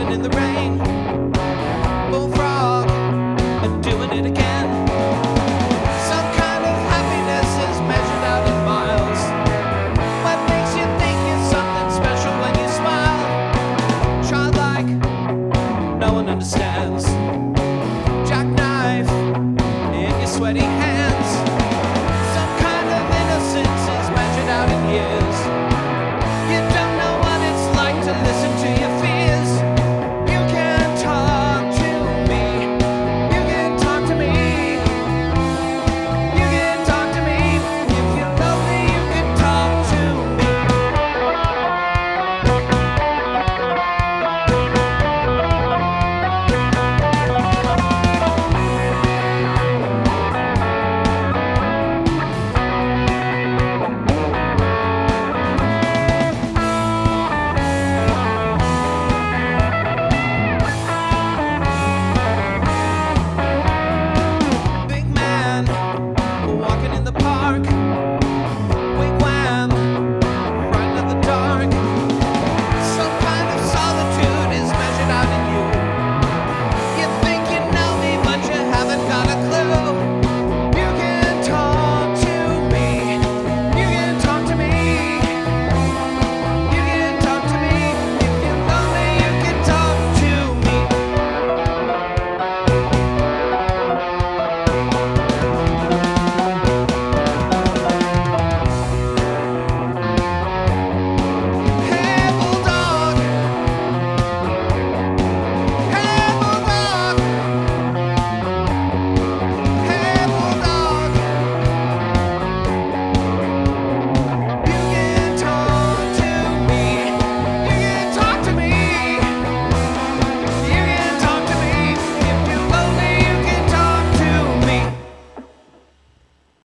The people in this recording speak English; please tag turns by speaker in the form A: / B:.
A: dancing in the rain. Bullfrog, and doing it again. Some kind of happiness is measured out in miles. What makes you think you're something special when you smile? Try like no one understands.